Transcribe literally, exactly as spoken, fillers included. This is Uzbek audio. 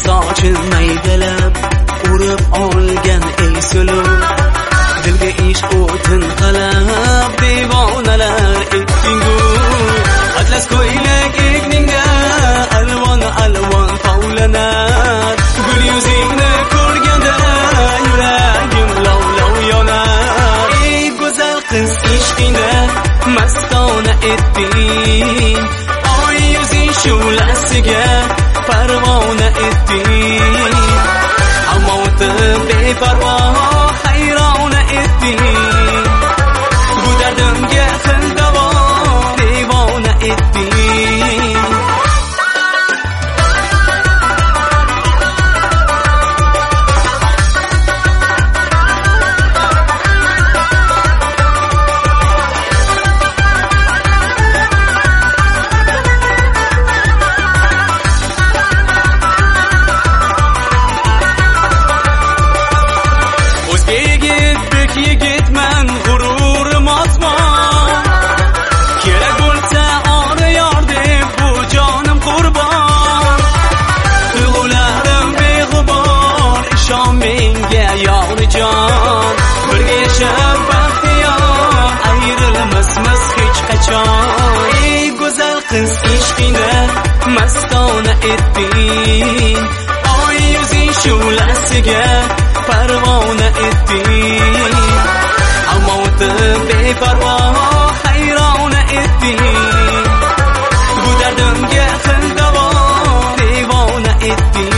sochil maydalab urib olgan ey suluv dilga ishq o'tin qalab devonalar etdingu atlas ko'ylak egningda alvon alvon tovlanar gul yuzingni ko'rganda yuragim lov lov yonar ey go'zal qiz ishqingda mastona etding oy yuzing shu'lasiga parvona etding ammo o'tib beparvo hayrona etding bu dardimga qil davo devona etding yigitman g'ururim osmon kerak bo'lsa ora yor deb bu jonim qurbon tuyg'ularim beg'ubor ishon menga yorijon birga yashab baxtiyor ayrilmasmiz hech qachon ey go'zal qiz ishqingda mastona etding oy yuzing shu'lasiga parvona etding ammo o'tib beparvo hayrona etding bu dardimga qil davo devona etding